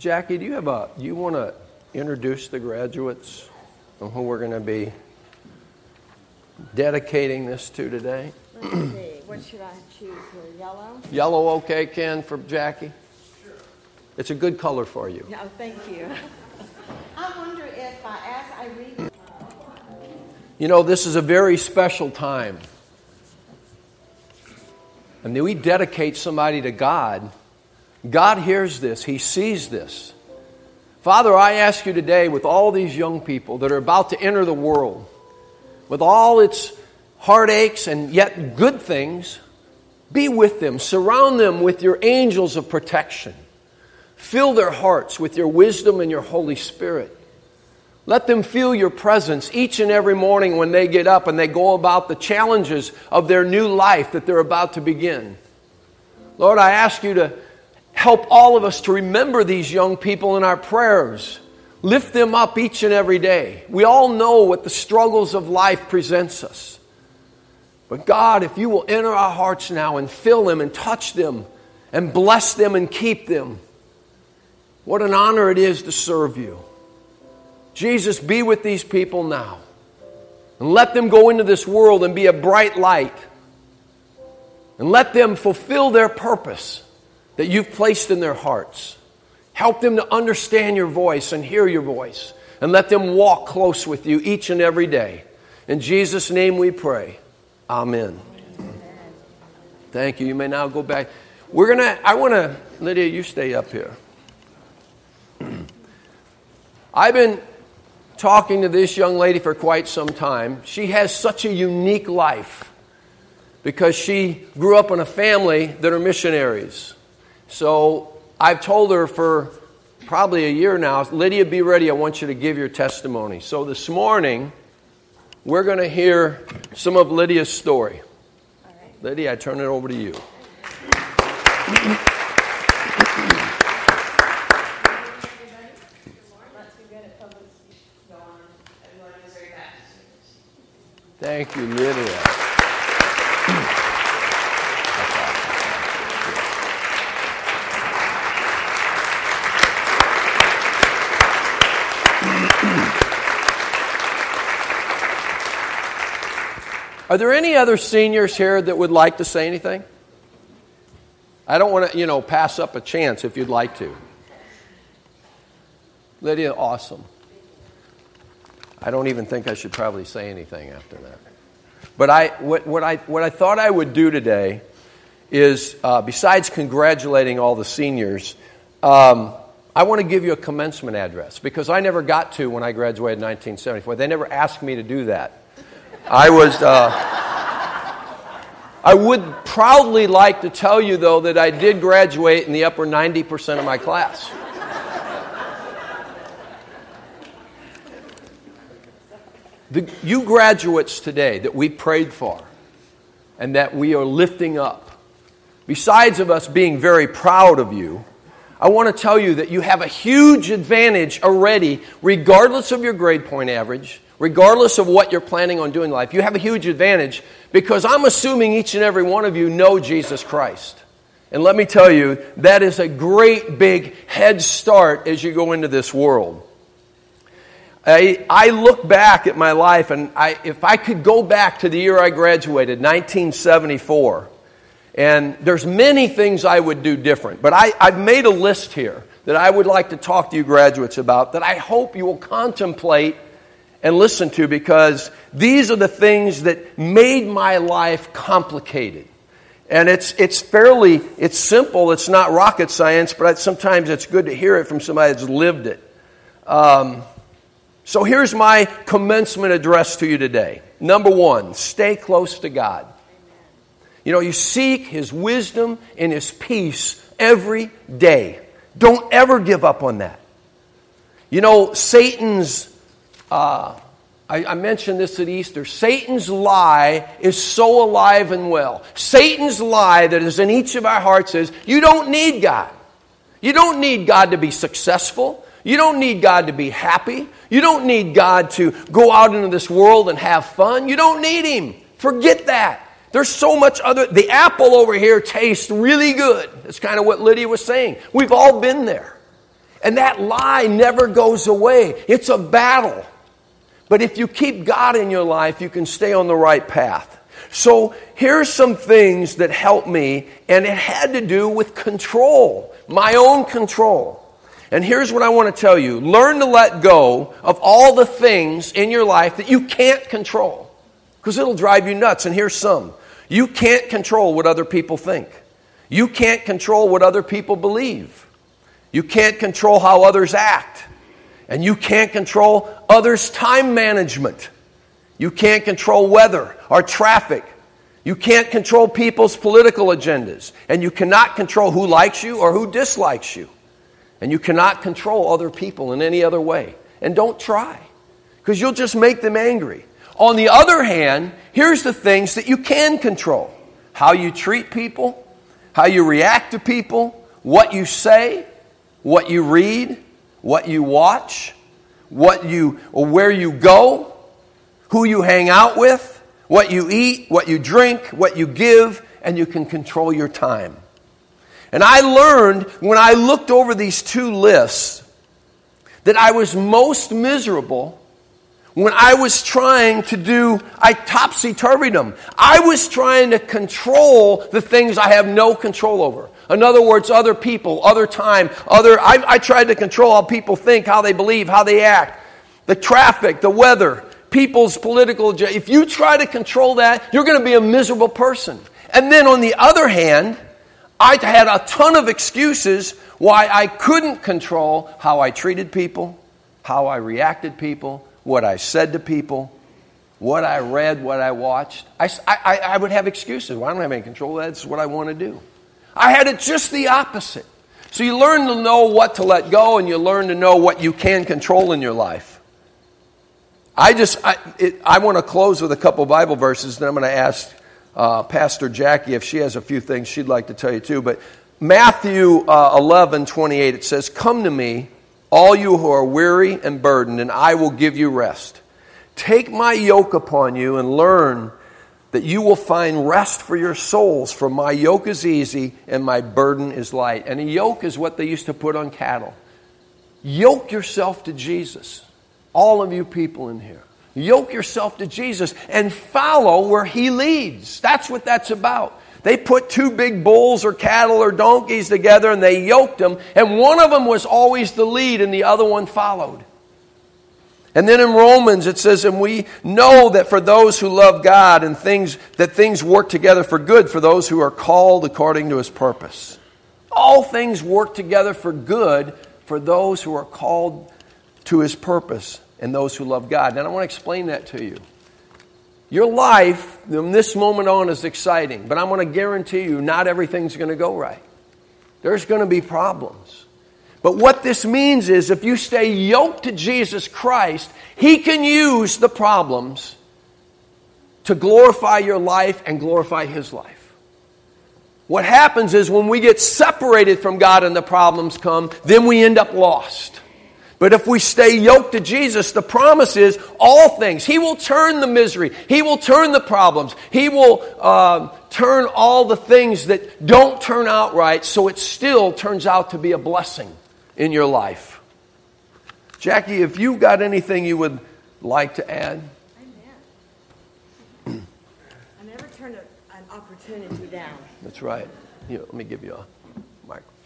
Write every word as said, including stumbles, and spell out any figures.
Jackie, do you have a, you want to introduce the graduates on who we're going to be dedicating this to today? Let's see. What should I choose here? Yellow? Yellow okay, Ken, for Jackie? Sure. It's a good color for you. No, thank you. I wonder if I, as I read... You know, this is a very special time. And then we dedicate somebody to God. God hears this. He sees this. Father, I ask you today with all these young people that are about to enter the world, with all its heartaches and yet good things, be with them. Surround them with your angels of protection. Fill their hearts with your wisdom and your Holy Spirit. Let them feel your presence each and every morning when they get up and they go about the challenges of their new life that they're about to begin. Lord, I ask you to help all of us to remember these young people in our prayers. Lift them up each and every day. We all know what the struggles of life presents us. But God, if you will enter our hearts now and fill them and touch them and bless them and keep them, what an honor it is to serve you. Jesus, be with these people now. And let them go into this world and be a bright light. And let them fulfill their purpose that you've placed in their hearts. Help them to understand your voice and hear your voice. And let them walk close with you each and every day. In Jesus' name we pray. Amen. Amen. Thank you. You may now go back. We're going to, I want to, Lydia, you stay up here. I've been talking to this young lady for quite some time. She has such a unique life because she grew up in a family that are missionaries. So I've told her for probably a year now, Lydia, be ready. I want you to give your testimony. So this morning, we're going to hear some of Lydia's story. All right. Lydia, I turn it over to you. Thank you, Lydia. Are there any other seniors here that would like to say anything? I don't want to, you know, pass up a chance if you'd like to. Lydia, awesome. I don't even think I should probably say anything after that. But I, what, what I, what I thought I would do today is, uh, besides congratulating all the seniors, um, I want to give you a commencement address because I never got to when I graduated in nineteen seventy-four. They never asked me to do that. I was. Uh, I would proudly like to tell you, though, that I did graduate in the upper ninety percent of my class. The, you graduates today that we prayed for and that we are lifting up, besides of us being very proud of you, I want to tell you that you have a huge advantage already, regardless of your grade point average, regardless of what you're planning on doing in life. You have a huge advantage because I'm assuming each and every one of you know Jesus Christ. And let me tell you, that is a great big head start as you go into this world. I, I look back at my life, and I, if I could go back to the year I graduated, nineteen seventy-four, and there's many things I would do different, but I, I've made a list here that I would like to talk to you graduates about that I hope you will contemplate and listen to, because these are the things that made my life complicated. And it's it's fairly, it's simple, it's not rocket science, but sometimes it's good to hear it from somebody that's lived it. Um... So here's my commencement address to you today. Number one, stay close to God. You know, you seek His wisdom and His peace every day. Don't ever give up on that. You know, Satan's, uh, I, I mentioned this at Easter, Satan's lie is so alive and well. Satan's lie that is in each of our hearts is, you don't need God. You don't need God to be successful. You don't need God to be happy. You don't need God to go out into this world and have fun. You don't need Him. Forget that. There's so much other... The apple over here tastes really good. That's kind of what Lydia was saying. We've all been there. And that lie never goes away. It's a battle. But if you keep God in your life, you can stay on the right path. So here's some things that helped me, and it had to do with control, my own control. And here's what I want to tell you. Learn to let go of all the things in your life that you can't control, because it'll drive you nuts. And here's some. You can't control what other people think. You can't control what other people believe. You can't control how others act. And you can't control others' time management. You can't control weather or traffic. You can't control people's political agendas. And you cannot control who likes you or who dislikes you. And you cannot control other people in any other way. And don't try, because you'll just make them angry. On the other hand, here's the things that you can control. How you treat people, how you react to people, what you say, what you read, what you watch, what you or where you go, who you hang out with, what you eat, what you drink, what you give, and you can control your time. And I learned when I looked over these two lists that I was most miserable when I was trying to do I topsy-turvydom. I was trying to control the things I have no control over. In other words, other people, other time, other. I, I tried to control how people think, how they believe, how they act, the traffic, the weather, people's political agenda. If you try to control that, you're going to be a miserable person. And then on the other hand, I had a ton of excuses why I couldn't control how I treated people, how I reacted to people, what I said to people, what I read, what I watched. I, I, I would have excuses. Well, I don't have any control. That's what I want to do. I had it just the opposite. So you learn to know what to let go, and you learn to know what you can control in your life. I just, I, it, I want to close with a couple Bible verses, then I'm going to ask uh, Pastor Jackie if she has a few things she'd like to tell you too. But Matthew uh, eleven twenty-eight, it says, "Come to me, all you who are weary and burdened, and I will give you rest. Take my yoke upon you and learn that you will find rest for your souls, for my yoke is easy and my burden is light." And a yoke is what they used to put on cattle. Yoke yourself to Jesus. All of you people in here. Yoke yourself to Jesus and follow where He leads. That's what that's about. They put two big bulls or cattle or donkeys together and they yoked them, and one of them was always the lead and the other one followed. And then in Romans it says, "And we know that for those who love God and things that things work together for good for those who are called according to His purpose." All things work together for good for those who are called to His purpose and those who love God. And I want to explain that to you. Your life from this moment on is exciting, but I'm going to guarantee you not everything's going to go right. There's going to be problems. But what this means is if you stay yoked to Jesus Christ, He can use the problems to glorify your life and glorify His life. What happens is when we get separated from God and the problems come, then we end up lost. But if we stay yoked to Jesus, the promise is all things. He will turn the misery. He will turn the problems. He will uh, turn all the things that don't turn out right so it still turns out to be a blessing in your life. Jackie, if you got anything you would like to add? Amen. I never turn a, an opportunity down. That's right. Here, let me give you a microphone.